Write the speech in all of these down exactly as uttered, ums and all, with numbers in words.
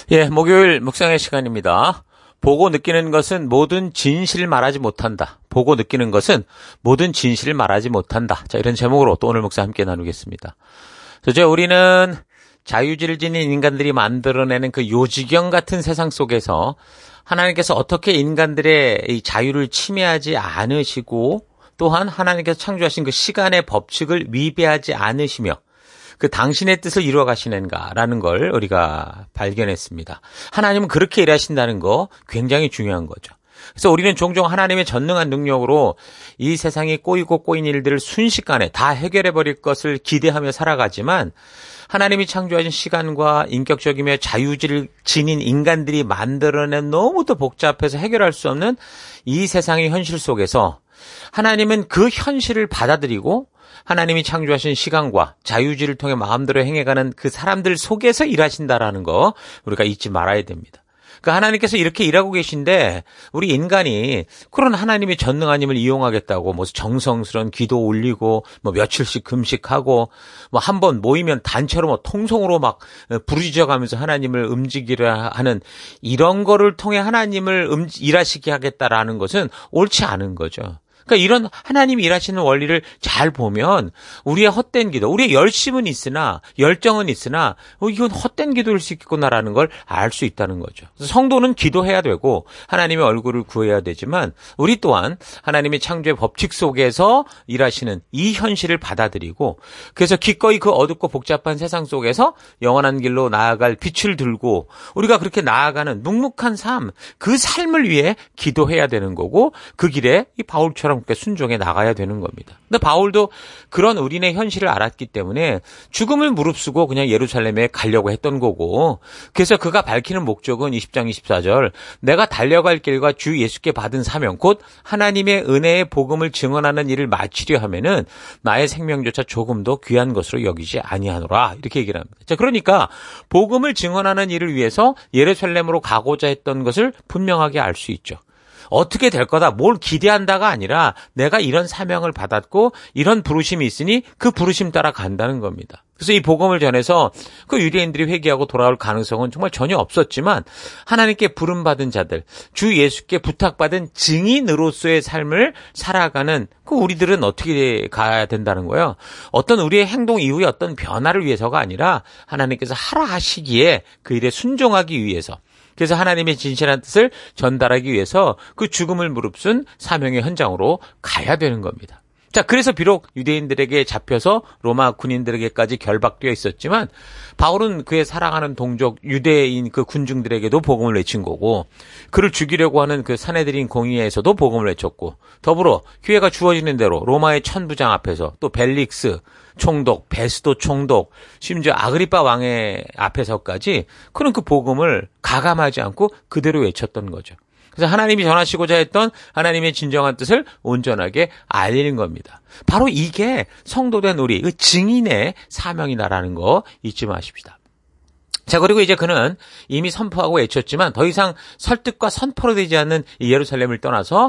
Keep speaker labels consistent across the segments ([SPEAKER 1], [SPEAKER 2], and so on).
[SPEAKER 1] 예, 목요일 묵상의 시간입니다. 보고 느끼는 것은 모든 진실을 말하지 못한다. 보고 느끼는 것은 모든 진실을 말하지 못한다. 자, 이런 제목으로 또 오늘 묵상 함께 나누겠습니다. 그죠? 우리는 자유지를 지닌 인간들이 만들어내는 그 요지경 같은 세상 속에서 하나님께서 어떻게 인간들의 이 자유를 침해하지 않으시고 또한 하나님께서 창조하신 그 시간의 법칙을 위배하지 않으시며 그 당신의 뜻을 이루어 가시는가라는 걸 우리가 발견했습니다. 하나님은 그렇게 일하신다는 거 굉장히 중요한 거죠. 그래서 우리는 종종 하나님의 전능한 능력으로 이 세상이 꼬이고 꼬인 일들을 순식간에 다 해결해버릴 것을 기대하며 살아가지만 하나님이 창조하신 시간과 인격적이며 자유지를 지닌 인간들이 만들어낸 너무도 복잡해서 해결할 수 없는 이 세상의 현실 속에서 하나님은 그 현실을 받아들이고 하나님이 창조하신 시간과 자유지를 통해 마음대로 행해가는 그 사람들 속에서 일하신다라는 거 우리가 잊지 말아야 됩니다. 그러니까 하나님께서 이렇게 일하고 계신데 우리 인간이 그런 하나님의 전능한 힘을 이용하겠다고 뭐 정성스러운 기도 올리고 뭐 며칠씩 금식하고 뭐 한 번 모이면 단체로 뭐 통성으로 막 부르짖어가면서 하나님을 움직이려 하는 이런 거를 통해 하나님을 음, 일하시게 하겠다라는 것은 옳지 않은 거죠. 그러니까 이런 하나님이 일하시는 원리를 잘 보면 우리의 헛된 기도, 우리의 열심은 있으나 열정은 있으나 어, 이건 헛된 기도일 수 있겠구나라는 걸 알 수 있다는 거죠. 성도는 기도해야 되고 하나님의 얼굴을 구해야 되지만 우리 또한 하나님의 창조의 법칙 속에서 일하시는 이 현실을 받아들이고 그래서 기꺼이 그 어둡고 복잡한 세상 속에서 영원한 길로 나아갈 빛을 들고 우리가 그렇게 나아가는 묵묵한 삶, 그 삶을 위해 기도해야 되는 거고 그 길에 이 바울처럼 순종해 나가야 되는 겁니다. 근데 바울도 그런 우리네 현실을 알았기 때문에 죽음을 무릅쓰고 그냥 예루살렘에 가려고 했던 거고 그래서 그가 밝히는 목적은 이십 장 이십사 절 내가 달려갈 길과 주 예수께 받은 사명 곧 하나님의 은혜의 복음을 증언하는 일을 마치려 하면은 나의 생명조차 조금도 귀한 것으로 여기지 아니하노라 이렇게 얘기를 합니다. 자, 그러니까 복음을 증언하는 일을 위해서 예루살렘으로 가고자 했던 것을 분명하게 알 수 있죠. 어떻게 될 거다, 뭘 기대한다가 아니라 내가 이런 사명을 받았고 이런 부르심이 있으니 그 부르심 따라 간다는 겁니다. 그래서 이 복음을 전해서 그 유대인들이 회개하고 돌아올 가능성은 정말 전혀 없었지만 하나님께 부름받은 자들, 주 예수께 부탁받은 증인으로서의 삶을 살아가는 그 우리들은 어떻게 가야 된다는 거예요? 어떤 우리의 행동 이후에 어떤 변화를 위해서가 아니라 하나님께서 하라 하시기에 그 일에 순종하기 위해서 그래서 하나님의 진실한 뜻을 전달하기 위해서 그 죽음을 무릅쓴 사명의 현장으로 가야 되는 겁니다. 자, 그래서 비록 유대인들에게 잡혀서 로마 군인들에게까지 결박되어 있었지만 바울은 그의 사랑하는 동족 유대인 그 군중들에게도 복음을 외친 거고 그를 죽이려고 하는 그 사내들인 공의회에서도 복음을 외쳤고 더불어 기회가 주어지는 대로 로마의 천부장 앞에서 또 벨릭스 총독, 베스도 총독, 심지어 아그리파 왕의 앞에서까지 그런 그 복음을 가감하지 않고 그대로 외쳤던 거죠. 그래서 하나님이 전하시고자 했던 하나님의 진정한 뜻을 온전하게 알리는 겁니다. 바로 이게 성도된 우리 그 증인의 사명이다라는 거 잊지 마십시다. 자, 그리고 이제 그는 이미 선포하고 외쳤지만 더 이상 설득과 선포로 되지 않는 이 예루살렘을 떠나서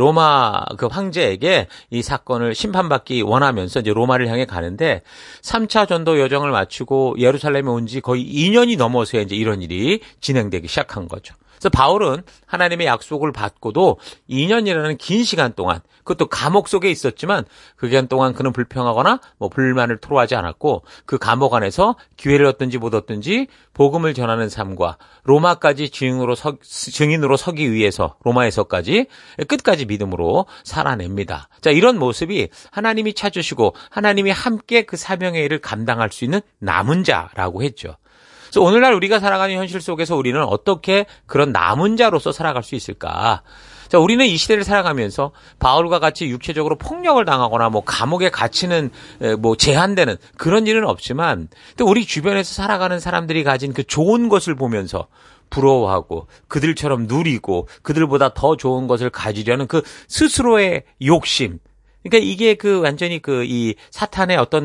[SPEAKER 1] 로마 그 황제에게 이 사건을 심판받기 원하면서 이제 로마를 향해 가는데 삼 차 전도 여정을 마치고 예루살렘에 온 지 거의 이 년이 넘어서야 이제 이런 일이 진행되기 시작한 거죠. 그래서 바울은 하나님의 약속을 받고도 이 년이라는 긴 시간 동안 그것도 감옥 속에 있었지만 그 기간 동안 그는 불평하거나 뭐 불만을 토로하지 않았고 그 감옥 안에서 기회를 얻든지 못 얻든지 복음을 전하는 삶과 로마까지 증인으로, 서, 증인으로 서기 위해서 로마에서까지 끝까지 믿음으로 살아냅니다. 자, 이런 모습이 하나님이 찾으시고 하나님이 함께 그 사명의 일을 감당할 수 있는 남은 자라고 했죠. 그래서 오늘날 우리가 살아가는 현실 속에서 우리는 어떻게 그런 남은 자로서 살아갈 수 있을까? 자, 우리는 이 시대를 살아가면서 바울과 같이 육체적으로 폭력을 당하거나 뭐 감옥에 갇히는 뭐 제한되는 그런 일은 없지만 또 우리 주변에서 살아가는 사람들이 가진 그 좋은 것을 보면서 부러워하고 그들처럼 누리고 그들보다 더 좋은 것을 가지려는 그 스스로의 욕심. 그러니까 이게 그 완전히 그 이 사탄의 어떤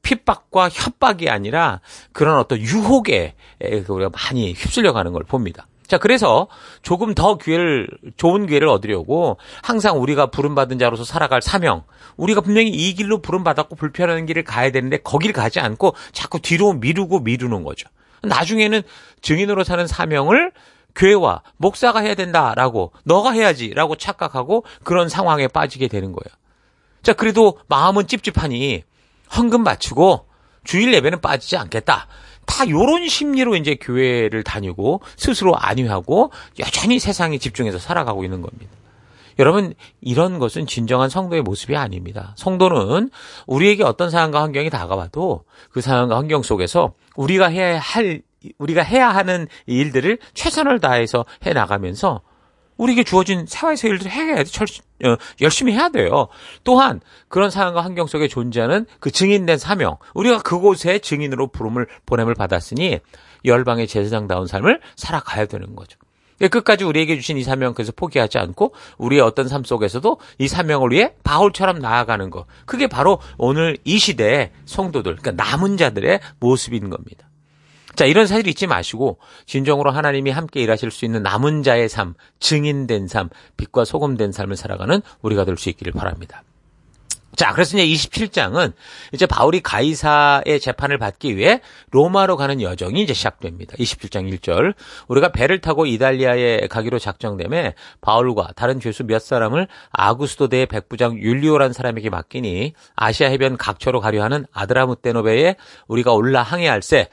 [SPEAKER 1] 핍박과 협박이 아니라 그런 어떤 유혹에 우리가 많이 휩쓸려가는 걸 봅니다. 자, 그래서 조금 더 기회를, 좋은 기회를 얻으려고 항상 우리가 부름받은 자로서 살아갈 사명, 우리가 분명히 이 길로 부름받았고 불편한 길을 가야 되는데 거길 가지 않고 자꾸 뒤로 미루고 미루는 거죠. 나중에는 증인으로 사는 사명을 교회와 목사가 해야 된다라고, 너가 해야지라고 착각하고 그런 상황에 빠지게 되는 거예요. 자, 그래도 마음은 찝찝하니 헌금 바치고 주일 예배는 빠지지 않겠다. 다 요런 심리로 이제 교회를 다니고 스스로 안위하고 여전히 세상에 집중해서 살아가고 있는 겁니다. 여러분, 이런 것은 진정한 성도의 모습이 아닙니다. 성도는 우리에게 어떤 상황과 환경이 다가와도 그 상황과 환경 속에서 우리가 해야 할, 우리가 해야 하는 일들을 최선을 다해서 해 나가면서 우리에게 주어진 생활에서 일들을 해야 돼. 열심히 해야 돼요. 또한 그런 상황과 환경 속에 존재하는 그 증인된 사명, 우리가 그곳에 증인으로 부름을 보냄을 받았으니 열방의 제사장다운 삶을 살아가야 되는 거죠. 끝까지 우리에게 주신 이 사명 그래서 포기하지 않고 우리의 어떤 삶 속에서도 이 사명을 위해 바울처럼 나아가는 것. 그게 바로 오늘 이 시대의 성도들, 그러니까 남은 자들의 모습인 겁니다. 자, 이런 사실 잊지 마시고 진정으로 하나님이 함께 일하실 수 있는 남은 자의 삶, 증인된 삶, 빛과 소금된 삶을 살아가는 우리가 될 수 있기를 바랍니다. 자, 그래서 이제 이십칠 장은 이제 바울이 가이사의 재판을 받기 위해 로마로 가는 여정이 이제 시작됩니다. 이십칠 장 일 절. 우리가 배를 타고 이달리아에 가기로 작정되매 바울과 다른 죄수 몇 사람을 아구스도 대의 백부장 율리오라는 사람에게 맡기니 아시아 해변 각처로 가려 하는 아드라무떼노베에 우리가 올라 항해할세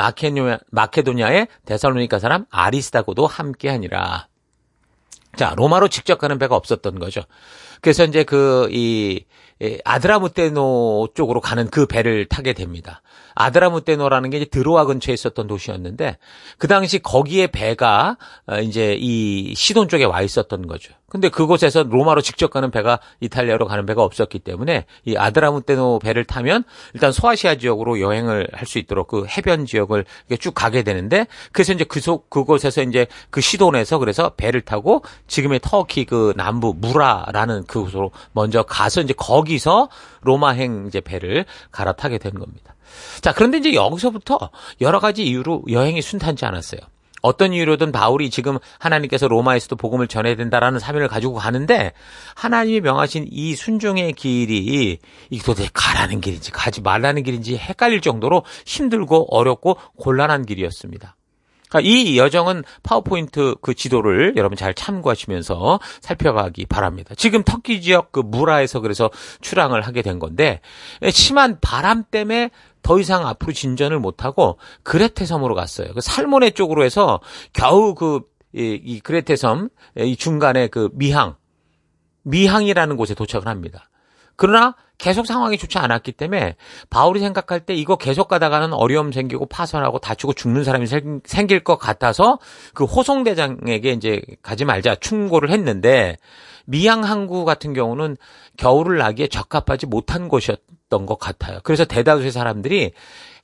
[SPEAKER 1] 마케도냐의 데살로니가 사람 아리스다고도 함께하니라. 자, 로마로 직접 가는 배가 없었던 거죠. 그래서 이제 그, 이, 아드라무떼노 쪽으로 가는 그 배를 타게 됩니다. 아드라무떼노라는 게 이제 드로아 근처에 있었던 도시였는데, 그 당시 거기에 배가 이제 이 시돈 쪽에 와 있었던 거죠. 근데 그곳에서 로마로 직접 가는 배가 이탈리아로 가는 배가 없었기 때문에 이 아드라무떼노 배를 타면 일단 소아시아 지역으로 여행을 할 수 있도록 그 해변 지역을 쭉 가게 되는데, 그래서 이제 그 속, 그곳에서 이제 그 시돈에서 그래서 배를 타고 지금의 터키 그 남부 무라라는 그곳으로 먼저 가서 이제 거기서 로마행 이제 배를 갈아타게 된 겁니다. 자, 그런데 이제 여기서부터 여러 가지 이유로 여행이 순탄치 않았어요. 어떤 이유로든 바울이 지금 하나님께서 로마에서도 복음을 전해야 된다라는 사명을 가지고 가는데 하나님이 명하신 이 순종의 길이 이게 도대체 가라는 길인지 가지 말라는 길인지 헷갈릴 정도로 힘들고 어렵고 곤란한 길이었습니다. 이 여정은 파워포인트 그 지도를 여러분 잘 참고하시면서 살펴가기 바랍니다. 지금 터키 지역 그 무라에서 그래서 출항을 하게 된 건데 심한 바람 때문에 더 이상 앞으로 진전을 못하고 그레테 섬으로 갔어요. 그 살모네 쪽으로 해서 겨우 그 이, 이 그레테 섬 이 중간에 그 미항 미항이라는 곳에 도착을 합니다. 그러나 계속 상황이 좋지 않았기 때문에 바울이 생각할 때 이거 계속 가다가는 어려움 생기고 파손하고 다치고 죽는 사람이 생길 것 같아서 그 호송대장에게 이제 가지 말자 충고를 했는데 미양 항구 같은 경우는 겨울을 나기에 적합하지 못한 곳이었던 것 같아요. 그래서 대다수의 사람들이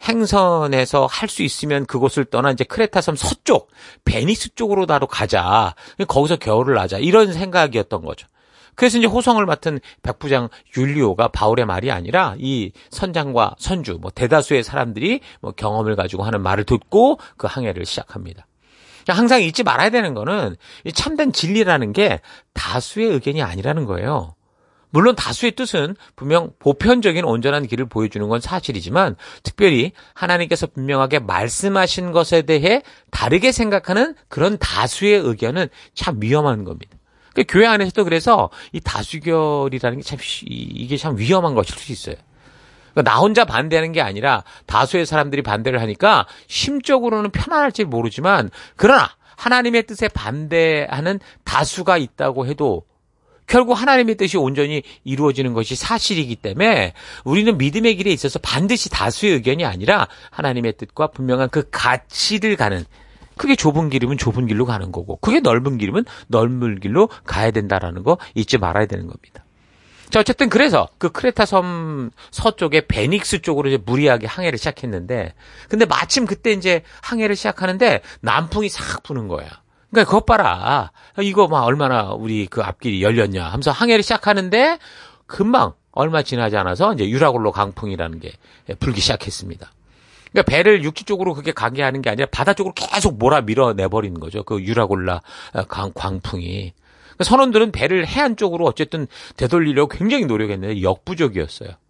[SPEAKER 1] 행선해서 할 수 있으면 그곳을 떠나 이제 크레타섬 서쪽 베니스 쪽으로 나로 가자. 거기서 겨울을 나자 이런 생각이었던 거죠. 그래서 이제 호송을 맡은 백부장 율리오가 바울의 말이 아니라 이 선장과 선주, 뭐 대다수의 사람들이 뭐 경험을 가지고 하는 말을 듣고 그 항해를 시작합니다. 항상 잊지 말아야 되는 거는 이 참된 진리라는 게 다수의 의견이 아니라는 거예요. 물론 다수의 뜻은 분명 보편적인 온전한 길을 보여주는 건 사실이지만 특별히 하나님께서 분명하게 말씀하신 것에 대해 다르게 생각하는 그런 다수의 의견은 참 위험한 겁니다. 교회 안에서도 그래서 이 다수결이라는 게 참, 이게 참 위험한 것일 수 있어요. 그러니까 나 혼자 반대하는 게 아니라 다수의 사람들이 반대를 하니까 심적으로는 편안할지 모르지만 그러나 하나님의 뜻에 반대하는 다수가 있다고 해도 결국 하나님의 뜻이 온전히 이루어지는 것이 사실이기 때문에 우리는 믿음의 길에 있어서 반드시 다수의 의견이 아니라 하나님의 뜻과 분명한 그 가치를 가는 그게 좁은 길이면 좁은 길로 가는 거고 그게 넓은 길이면 넓은 길로 가야 된다라는 거 잊지 말아야 되는 겁니다. 자, 어쨌든 그래서 그 크레타 섬 서쪽에 베닉스 쪽으로 이제 무리하게 항해를 시작했는데 근데 마침 그때 이제 항해를 시작하는데 남풍이 싹 부는 거야. 그러니까 그것 봐라. 이거 막 얼마나 우리 그 앞길이 열렸냐 하면서 항해를 시작하는데 금방 얼마 지나지 않아서 이제 유라굴로 강풍이라는 게 불기 시작했습니다. 그러니까 배를 육지 쪽으로 그렇게 가게 하는 게 아니라 바다 쪽으로 계속 몰아 밀어내버리는 거죠. 그 유라굴라 강, 광풍이. 선원들은 배를 해안 쪽으로 어쨌든 되돌리려고 굉장히 노력했는데 역부족이었어요.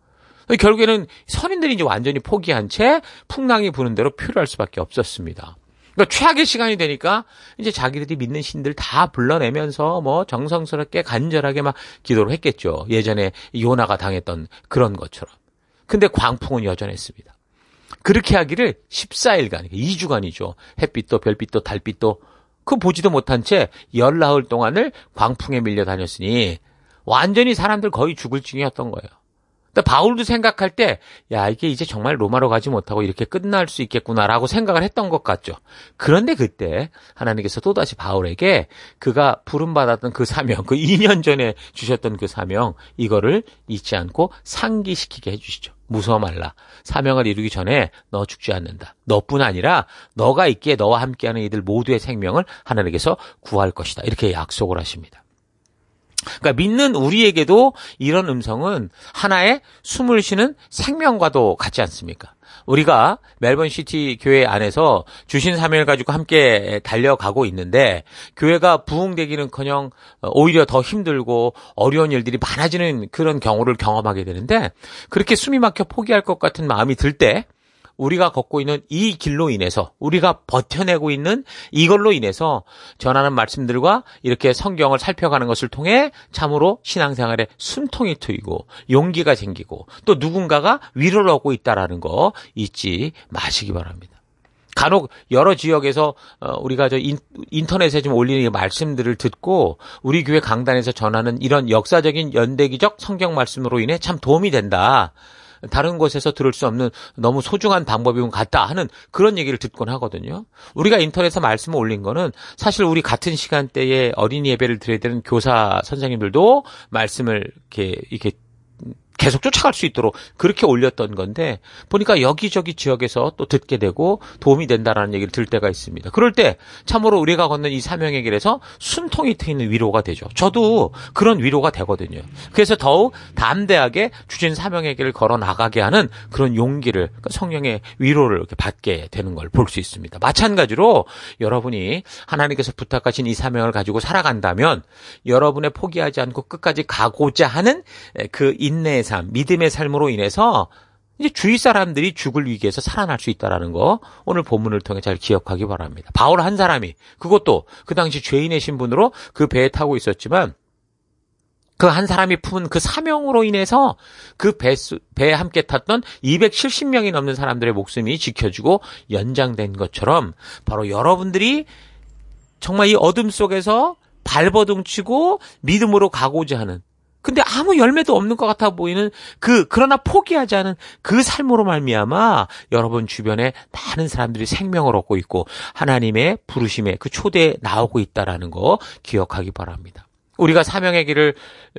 [SPEAKER 1] 결국에는 선인들이 이제 완전히 포기한 채 풍랑이 부는 대로 표류할 수밖에 없었습니다. 그러니까 최악의 시간이 되니까 이제 자기들이 믿는 신들 다 불러내면서 뭐 정성스럽게 간절하게 막 기도를 했겠죠. 예전에 요나가 당했던 그런 것처럼. 근데 광풍은 여전했습니다. 그렇게 하기를 십사 일간, 이 주간이죠. 햇빛도 별빛도 달빛도 그 보지도 못한 채 열나흘 동안을 광풍에 밀려 다녔으니 완전히 사람들 거의 죽을 징이었던 거예요. 그러니까 바울도 생각할 때, 야, 이게 이제 정말 로마로 가지 못하고 이렇게 끝날 수 있겠구나라고 생각을 했던 것 같죠. 그런데 그때 하나님께서 또다시 바울에게 그가 부름받았던 그 사명, 그 이 년 전에 주셨던 그 사명, 이거를 잊지 않고 상기시키게 해주시죠. 무서워 말라. 사명을 이루기 전에 너 죽지 않는다. 너뿐 아니라 너가 있기에 너와 함께하는 이들 모두의 생명을 하나님께서 구할 것이다. 이렇게 약속을 하십니다. 그러니까 믿는 우리에게도 이런 음성은 하나의 숨을 쉬는 생명과도 같지 않습니까? 우리가 멜번 시티 교회 안에서 주신 사명을 가지고 함께 달려가고 있는데 교회가 부흥되기는커녕 오히려 더 힘들고 어려운 일들이 많아지는 그런 경우를 경험하게 되는데 그렇게 숨이 막혀 포기할 것 같은 마음이 들 때 우리가 걷고 있는 이 길로 인해서 우리가 버텨내고 있는 이걸로 인해서 전하는 말씀들과 이렇게 성경을 살펴가는 것을 통해 참으로 신앙생활에 숨통이 트이고 용기가 생기고 또 누군가가 위로를 얻고 있다는 거 잊지 마시기 바랍니다. 간혹 여러 지역에서 우리가 저 인터넷에 좀 올리는 말씀들을 듣고 우리 교회 강단에서 전하는 이런 역사적인 연대기적 성경 말씀으로 인해 참 도움이 된다. 다른 곳에서 들을 수 없는 너무 소중한 방법인 것 같다 하는 그런 얘기를 듣곤 하거든요. 우리가 인터넷에 말씀을 올린 거는 사실 우리 같은 시간대에 어린이 예배를 드려야 되는 교사 선생님들도 말씀을 이렇게 이렇게 계속 쫓아갈 수 있도록 그렇게 올렸던 건데 보니까 여기저기 지역에서 또 듣게 되고 도움이 된다라는 얘기를 들 때가 있습니다. 그럴 때 참으로 우리가 걷는 이 사명의 길에서 숨통이 트이는 위로가 되죠. 저도 그런 위로가 되거든요. 그래서 더욱 담대하게 주신 사명의 길을 걸어 나가게 하는 그런 용기를 성령의 위로를 이렇게 받게 되는 걸 볼 수 있습니다. 마찬가지로 여러분이 하나님께서 부탁하신 이 사명을 가지고 살아간다면 여러분의 포기하지 않고 끝까지 가고자 하는 그 인내의 삶, 믿음의 삶으로 인해서 이제 주위 사람들이 죽을 위기에서 살아날 수 있다는 거 오늘 본문을 통해 잘 기억하기 바랍니다. 바울 한 사람이 그것도 그 당시 죄인의 신분으로 그 배에 타고 있었지만 그 한 사람이 품은 그 사명으로 인해서 그 배, 배에 함께 탔던 이백칠십 명이 넘는 사람들의 목숨이 지켜지고 연장된 것처럼 바로 여러분들이 정말 이 어둠 속에서 발버둥 치고 믿음으로 가고자 하는 근데 아무 열매도 없는 것 같아 보이는 그 그러나 포기하지 않은 그 삶으로 말미암아 여러분 주변에 많은 사람들이 생명을 얻고 있고 하나님의 부르심에 그 초대에 나오고 있다라는 거 기억하기 바랍니다. 우리가 사명의 길을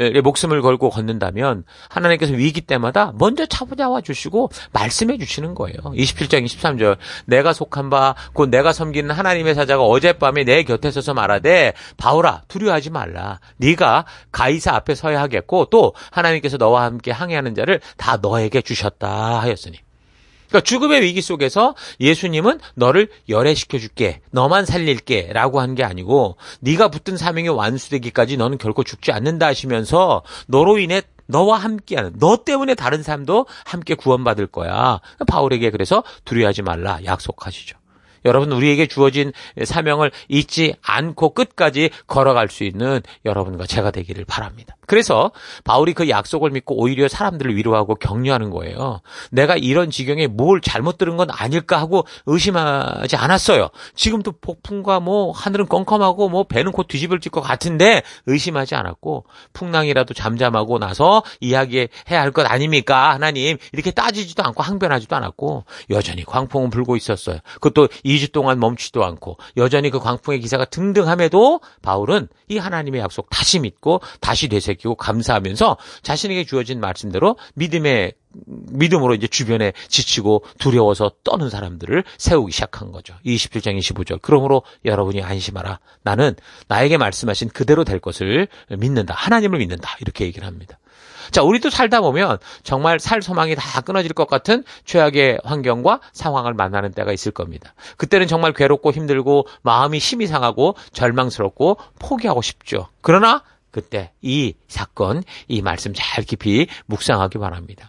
[SPEAKER 1] 목숨을 걸고 걷는다면 하나님께서 위기 때마다 먼저 찾아와 주시고 말씀해 주시는 거예요. 이십칠 장 이십삼 절 내가 속한 바 곧 내가 섬기는 하나님의 사자가 어젯밤에 내 곁에 서서 말하되 바울아 두려워하지 말라. 네가 가이사 앞에 서야 하겠고 또 하나님께서 너와 함께 항해하는 자를 다 너에게 주셨다 하였으니 그러니까 죽음의 위기 속에서 예수님은 너를 열애시켜줄게, 너만 살릴게 라고 한 게 아니고 네가 붙든 사명이 완수되기까지 너는 결코 죽지 않는다 하시면서 너로 인해 너와 함께하는, 너 때문에 다른 사람도 함께 구원받을 거야. 바울에게 그래서 두려워하지 말라 약속하시죠. 여러분 우리에게 주어진 사명을 잊지 않고 끝까지 걸어갈 수 있는 여러분과 제가 되기를 바랍니다. 그래서 바울이 그 약속을 믿고 오히려 사람들을 위로하고 격려하는 거예요. 내가 이런 지경에 뭘 잘못 들은 건 아닐까 하고 의심하지 않았어요. 지금도 폭풍과 뭐 하늘은 껌껌하고 뭐 배는 곧 뒤집어질 것 같은데 의심하지 않았고 풍랑이라도 잠잠하고 나서 이야기해야 할 것 아닙니까? 하나님 이렇게 따지지도 않고 항변하지도 않았고 여전히 광풍은 불고 있었어요. 그것도 이 주 동안 멈추지도 않고 여전히 그 광풍의 기사가 등등함에도 바울은 이 하나님의 약속 다시 믿고 다시 되새기고 감사하면서 자신에게 주어진 말씀대로 믿음의 믿음으로 이제 주변에 지치고 두려워서 떠는 사람들을 세우기 시작한 거죠. 이십칠 장 이십오 절 그러므로 여러분이 안심하라. 나는 나에게 말씀하신 그대로 될 것을 믿는다. 하나님을 믿는다. 이렇게 얘기를 합니다. 자, 우리도 살다 보면 정말 살 소망이 다 끊어질 것 같은 최악의 환경과 상황을 만나는 때가 있을 겁니다. 그때는 정말 괴롭고 힘들고 마음이 심히 상하고 절망스럽고 포기하고 싶죠. 그러나 그때 이 사건, 이 말씀 잘 깊이 묵상하기 바랍니다.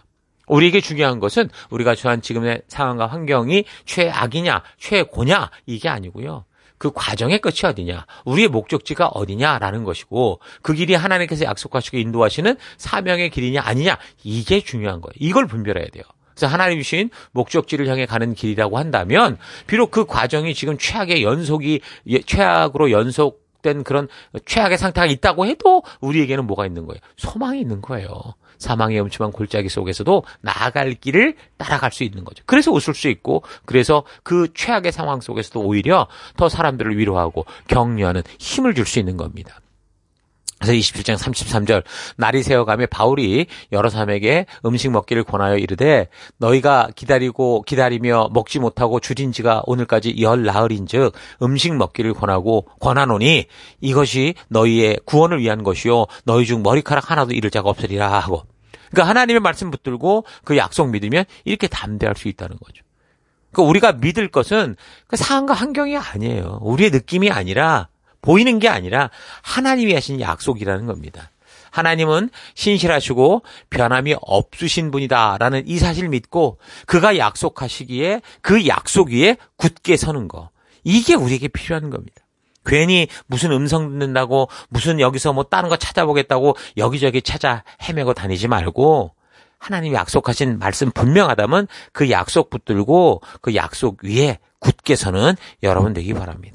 [SPEAKER 1] 우리에게 중요한 것은 우리가 처한 지금의 상황과 환경이 최악이냐, 최고냐 이게 아니고요. 그 과정의 끝이 어디냐, 우리의 목적지가 어디냐라는 것이고 그 길이 하나님께서 약속하시고 인도하시는 사명의 길이냐 아니냐 이게 중요한 거예요. 이걸 분별해야 돼요. 그래서 하나님 주신 목적지를 향해 가는 길이라고 한다면 비록 그 과정이 지금 최악의 연속이 최악으로 연속된 그런 최악의 상태가 있다고 해도 우리에게는 뭐가 있는 거예요? 소망이 있는 거예요. 사망의 엄침한 골짜기 속에서도 나아갈 길을 따라갈 수 있는 거죠. 그래서 웃을 수 있고 그래서 그 최악의 상황 속에서도 오히려 더 사람들을 위로하고 격려하는 힘을 줄 수 있는 겁니다. 그래서 이십칠 장 삼십삼 절 날이 새어가며 바울이 여러 사람에게 음식 먹기를 권하여 이르되 너희가 기다리고 기다리며 먹지 못하고 줄인 지가 오늘까지 열 나흘인즉 음식 먹기를 권하고 권하노니 이것이 너희의 구원을 위한 것이요 너희 중 머리카락 하나도 잃을 자가 없으리라 하고, 그러니까 하나님의 말씀 붙들고 그 약속 믿으면 이렇게 담대할 수 있다는 거죠. 그러니까 우리가 믿을 것은 그 상황과 환경이 아니에요. 우리의 느낌이 아니라 보이는 게 아니라 하나님이 하신 약속이라는 겁니다. 하나님은 신실하시고 변함이 없으신 분이다라는 이 사실을 믿고 그가 약속하시기에 그 약속 위에 굳게 서는 거, 이게 우리에게 필요한 겁니다. 괜히 무슨 음성 듣는다고 무슨 여기서 뭐 다른 거 찾아보겠다고 여기저기 찾아 헤매고 다니지 말고 하나님이 약속하신 말씀 분명하다면 그 약속 붙들고 그 약속 위에 굳게 서는 여러분 되기 바랍니다.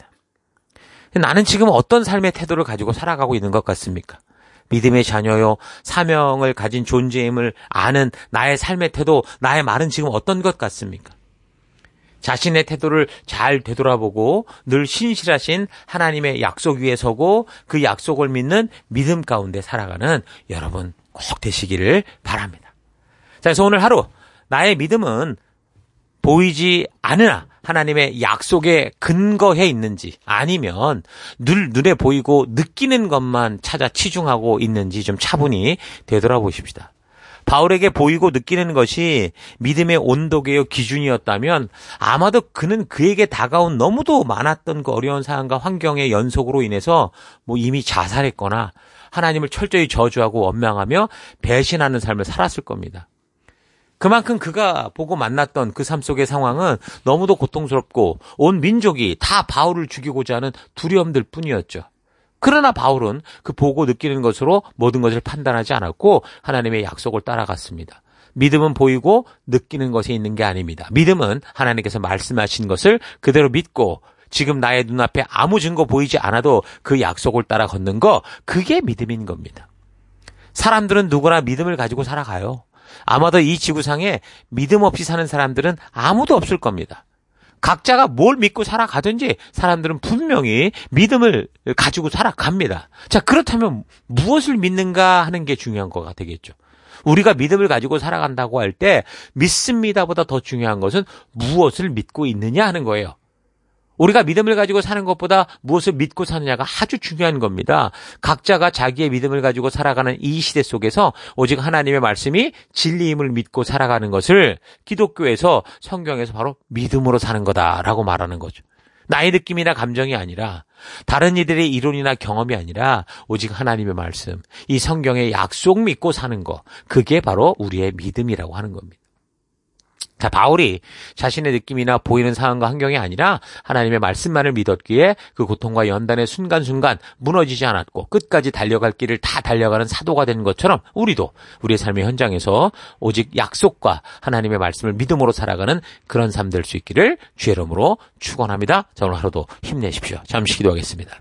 [SPEAKER 1] 나는 지금 어떤 삶의 태도를 가지고 살아가고 있는 것 같습니까? 믿음의 자녀요, 사명을 가진 존재임을 아는 나의 삶의 태도, 나의 말은 지금 어떤 것 같습니까? 자신의 태도를 잘 되돌아보고 늘 신실하신 하나님의 약속 위에 서고 그 약속을 믿는 믿음 가운데 살아가는 여러분 꼭 되시기를 바랍니다. 자, 그래서 오늘 하루 나의 믿음은 보이지 않으나 하나님의 약속에 근거해 있는지 아니면 늘 눈에 보이고 느끼는 것만 찾아 치중하고 있는지 좀 차분히 되돌아보십시다. 바울에게 보이고 느끼는 것이 믿음의 온도계의 기준이었다면 아마도 그는 그에게 다가온 너무도 많았던 그 어려운 상황과 환경의 연속으로 인해서 뭐 이미 자살했거나 하나님을 철저히 저주하고 원망하며 배신하는 삶을 살았을 겁니다. 그만큼 그가 보고 만났던 그 삶 속의 상황은 너무도 고통스럽고 온 민족이 다 바울을 죽이고자 하는 두려움들 뿐이었죠. 그러나 바울은 그 보고 느끼는 것으로 모든 것을 판단하지 않았고 하나님의 약속을 따라갔습니다. 믿음은 보이고 느끼는 것에 있는 게 아닙니다. 믿음은 하나님께서 말씀하신 것을 그대로 믿고 지금 나의 눈앞에 아무 증거 보이지 않아도 그 약속을 따라 걷는 거, 그게 믿음인 겁니다. 사람들은 누구나 믿음을 가지고 살아가요. 아마도 이 지구상에 믿음 없이 사는 사람들은 아무도 없을 겁니다. 각자가 뭘 믿고 살아가든지 사람들은 분명히 믿음을 가지고 살아갑니다. 자, 그렇다면 무엇을 믿는가 하는 게 중요한 거가 되겠죠. 우리가 믿음을 가지고 살아간다고 할 때 믿습니다보다 더 중요한 것은 무엇을 믿고 있느냐 하는 거예요. 우리가 믿음을 가지고 사는 것보다 무엇을 믿고 사느냐가 아주 중요한 겁니다. 각자가 자기의 믿음을 가지고 살아가는 이 시대 속에서 오직 하나님의 말씀이 진리임을 믿고 살아가는 것을 기독교에서, 성경에서 바로 믿음으로 사는 거다라고 말하는 거죠. 나의 느낌이나 감정이 아니라 다른 이들의 이론이나 경험이 아니라 오직 하나님의 말씀, 이 성경의 약속 믿고 사는 거, 그게 바로 우리의 믿음이라고 하는 겁니다. 자, 바울이 자신의 느낌이나 보이는 상황과 환경이 아니라 하나님의 말씀만을 믿었기에 그 고통과 연단의 순간순간 무너지지 않았고 끝까지 달려갈 길을 다 달려가는 사도가 된 것처럼 우리도 우리의 삶의 현장에서 오직 약속과 하나님의 말씀을 믿음으로 살아가는 그런 삶 될 수 있기를 주의 이름으로 축원합니다. 자, 오늘 하루도 힘내십시오. 잠시 기도하겠습니다.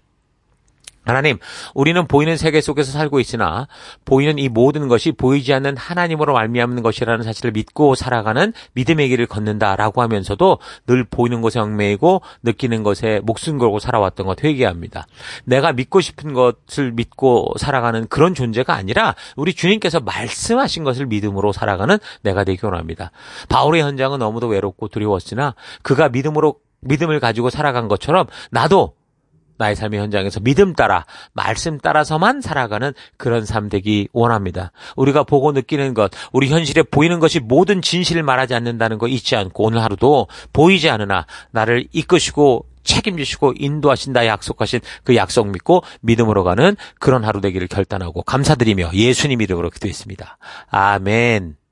[SPEAKER 1] 하나님, 우리는 보이는 세계 속에서 살고 있으나 보이는 이 모든 것이 보이지 않는 하나님으로 말미암는 것이라는 사실을 믿고 살아가는 믿음의 길을 걷는다라고 하면서도 늘 보이는 것에 얽매이고 느끼는 것에 목숨 걸고 살아왔던 것 회개합니다. 내가 믿고 싶은 것을 믿고 살아가는 그런 존재가 아니라 우리 주님께서 말씀하신 것을 믿음으로 살아가는 내가 되기 원합니다. 바울의 현장은 너무도 외롭고 두려웠으나 그가 믿음으로 믿음을 가지고 살아간 것처럼 나도 나의 삶의 현장에서 믿음 따라, 말씀 따라서만 살아가는 그런 삶 되기 원합니다. 우리가 보고 느끼는 것, 우리 현실에 보이는 것이 모든 진실을 말하지 않는다는 거 잊지 않고 오늘 하루도 보이지 않으나 나를 이끄시고 책임지시고 인도하신다 약속하신 그 약속 믿고 믿음으로 가는 그런 하루 되기를 결단하고 감사드리며 예수님 이름으로 기도했습니다. 아멘.